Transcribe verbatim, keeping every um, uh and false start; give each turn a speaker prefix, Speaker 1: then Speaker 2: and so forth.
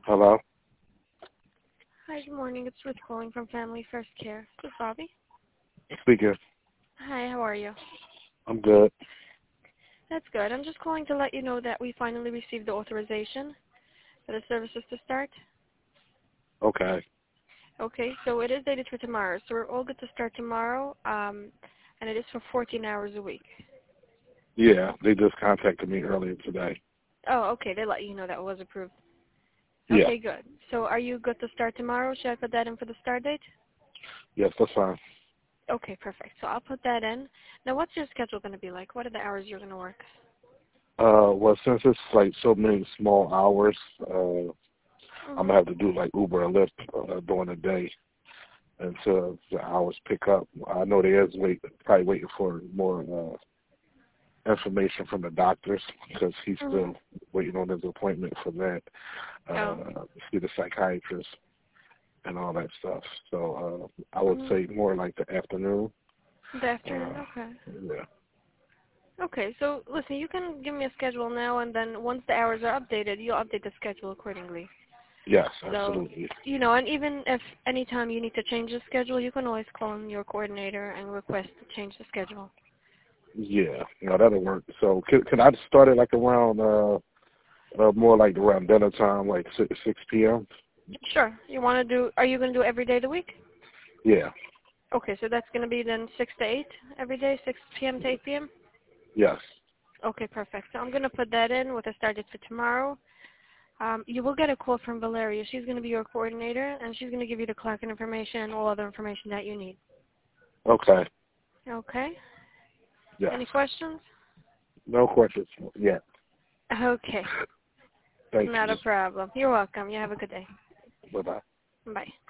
Speaker 1: Hello?
Speaker 2: Hi, good morning. It's Ruth calling from Family First Care. This is Bobby.
Speaker 1: Speaking.
Speaker 2: Hi, how are you?
Speaker 1: I'm good.
Speaker 2: That's good. I'm just calling to let you know that we finally received the authorization for the services to start.
Speaker 1: Okay.
Speaker 2: Okay, so it is dated for tomorrow. So we're all good to start tomorrow, um, and it is for fourteen hours a week.
Speaker 1: Yeah, they just contacted me earlier today.
Speaker 2: Oh, okay. They let you know that was approved.
Speaker 1: Yeah.
Speaker 2: Okay, good. So are you good to start tomorrow? Should I put that in for the start date?
Speaker 1: Yes, that's fine.
Speaker 2: Okay, perfect. So I'll put that in. Now, what's your schedule going to be like? What are the hours you're going to work?
Speaker 1: Uh, well, since it's like so many small hours, uh,
Speaker 2: Mm-hmm.
Speaker 1: I'm gonna have to do like Uber or Lyft uh, during the day until the hours pick up. I know they is wait, probably waiting for more uh, information from the doctors because he's
Speaker 2: Mm-hmm.
Speaker 1: still waiting on his appointment for that. Uh,
Speaker 2: Oh.
Speaker 1: see the psychiatrist and all that stuff. So uh, I would
Speaker 2: Mm-hmm.
Speaker 1: say more like the afternoon.
Speaker 2: The afternoon,
Speaker 1: Uh,
Speaker 2: okay.
Speaker 1: yeah.
Speaker 2: Okay, so listen, you can give me a schedule now, and then once the hours are updated, you'll update the schedule accordingly.
Speaker 1: Yes,
Speaker 2: So,
Speaker 1: absolutely.
Speaker 2: you know, and even if any time you need to change the schedule, you can always call in your coordinator and request to change the schedule.
Speaker 1: Yeah, no, that'll work. So could, could I start it like around, uh, uh, more like around dinner time, like six, six p.m.?
Speaker 2: Sure. You want to do, are you going to do every day of the week?
Speaker 1: Yeah.
Speaker 2: Okay, so that's going to be then six to eight every day, six p.m. to eight p.m.?
Speaker 1: Yes.
Speaker 2: Okay, perfect. So I'm going to put that in with a start date for tomorrow. Um, you will get a call from Valeria. She's going to be your coordinator, and she's going to give you the clock and information and all other information that you need.
Speaker 1: Okay.
Speaker 2: Okay?
Speaker 1: Yes.
Speaker 2: Any questions?
Speaker 1: No questions yet.
Speaker 2: Okay.
Speaker 1: Thank
Speaker 2: Not
Speaker 1: you.
Speaker 2: a problem. You're welcome. You have a good day.
Speaker 1: Bye-bye.
Speaker 2: Bye.